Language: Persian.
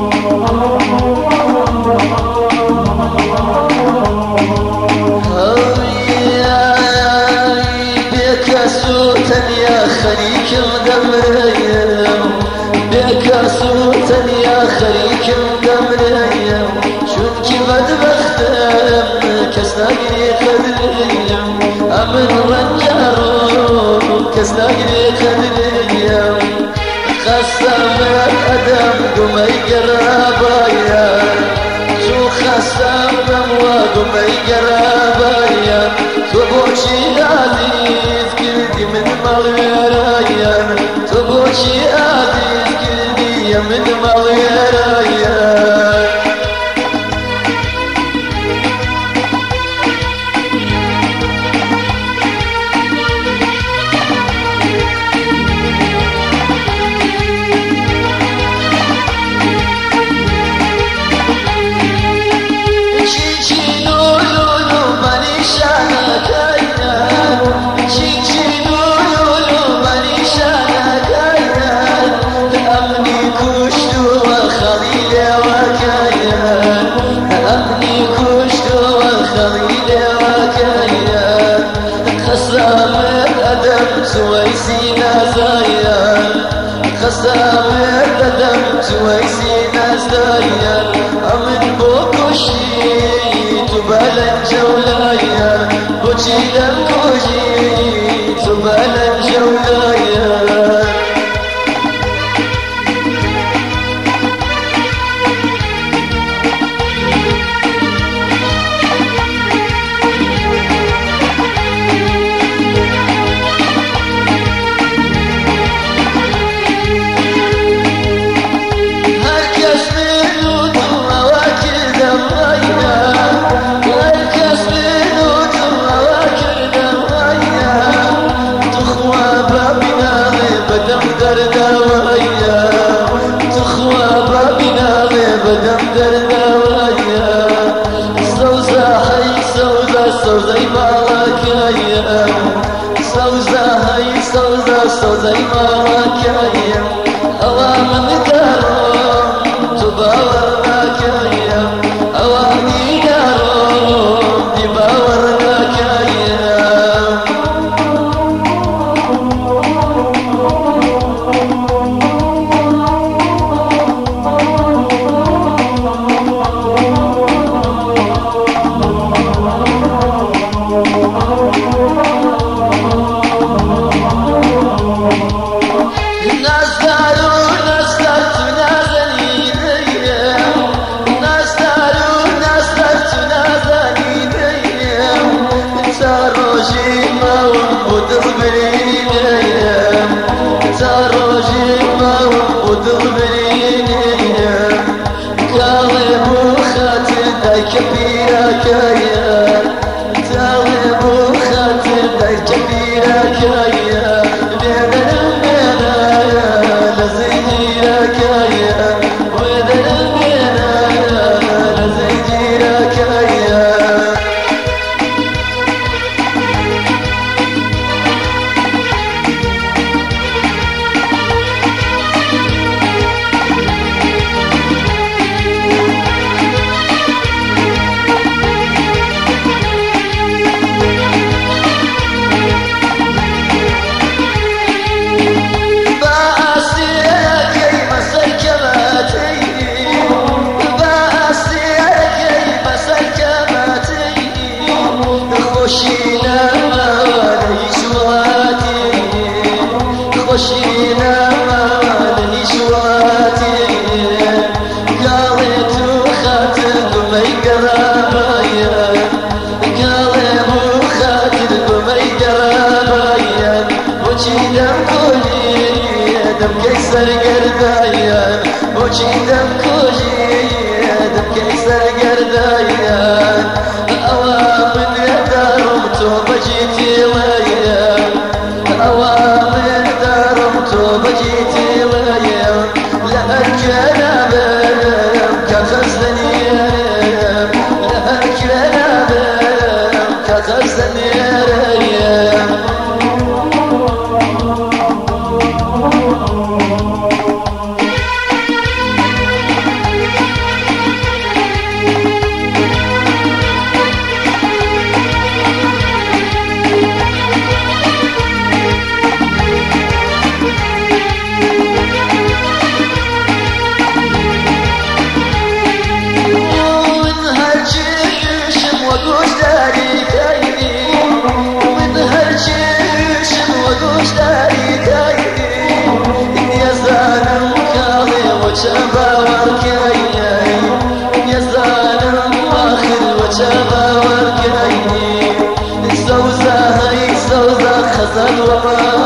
يا خليك مدمريم بكاسوتن يا خليك مدمريم شنكي بدبختم كسناقني خذليم أمن رنجارو كسناقني خذليم خسام أدم قمي قرابايا شو خسام وقمي قرابايا تبوشي عزيز كلدي من مغيرايا تبوشي عزيز كلدي من مغيرايا سويسينا زايا خسامر قدم سويسينا زايا أمن بوكوشي تبالا جولايا بوشي لمكوشي تبالا جولايا سوزي مالكايا سوزا هاي سوزي مالكايا هوا من دارو تباورناكايا هوا من دارو تباورناكايا كبيرة كايا تعلم خاطر داي كبيرة كايا لينا لنا لزيجيرة كايا ولنا لنا لزيجيرة كايا خشينا مالي شواتي قالت وخاتل بمي قرابايا قالت وخاتل بمي قرابايا وجي دم كولي دم كيسر قردايا وجي دم كولي دم كيسر قردايا أوامن يدارم توبة جيتي ويا أوامن بجيتي ويا لأرجنا بهم كخزني لأرجنا بهم كخزني صد ورايا